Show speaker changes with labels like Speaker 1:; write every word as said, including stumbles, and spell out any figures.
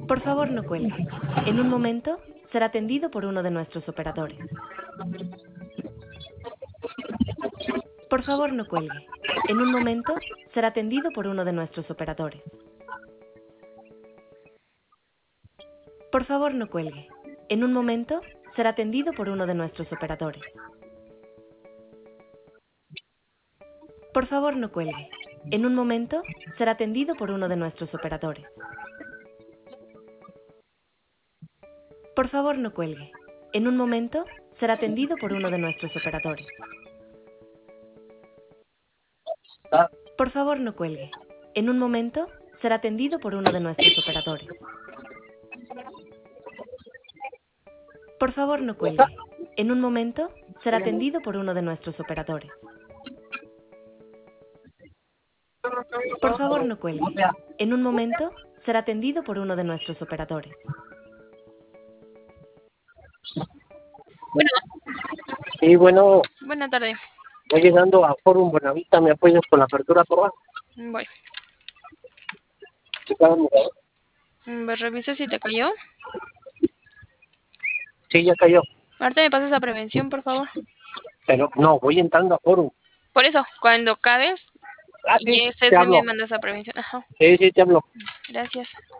Speaker 1: Por favor, no cuelgue. En un momento será atendido por uno de nuestros operadores. Por favor, no cuelgue. En un momento será atendido por uno de nuestros operadores. Por favor, no cuelgue. En un momento será atendido por uno de nuestros operadores. Por favor, no cuelgue. En un momento será atendido por uno de nuestros operadores. Por favor, no cuelgue. En un momento será atendido por uno de nuestros operadores. Por favor, no cuelgue. En un momento será atendido por uno de nuestros operadores. Por favor, no cuelgue. En un momento será atendido por uno de nuestros operadores. Por favor, no cuelgue. En un momento será atendido por uno de nuestros operadores.
Speaker 2: Bueno,
Speaker 3: Sí, bueno,
Speaker 2: buena tarde.
Speaker 3: voy llegando a Forum Buenavista, ¿me apoyas con la apertura, por favor?
Speaker 2: Voy.
Speaker 3: ¿Sí, cada lugar?
Speaker 2: Mm, Revisa si te cayó.
Speaker 3: Sí, ya cayó.
Speaker 2: Ahorita me pasas a prevención, por favor.
Speaker 3: Pero no, voy entrando a Forum.
Speaker 2: Por eso, cuando acabes
Speaker 3: Ah,
Speaker 2: y
Speaker 3: sí,
Speaker 2: estés
Speaker 3: te
Speaker 2: bien,
Speaker 3: hablo.
Speaker 2: me mandas a prevención. Ajá.
Speaker 3: Sí, sí, te hablo.
Speaker 2: Gracias.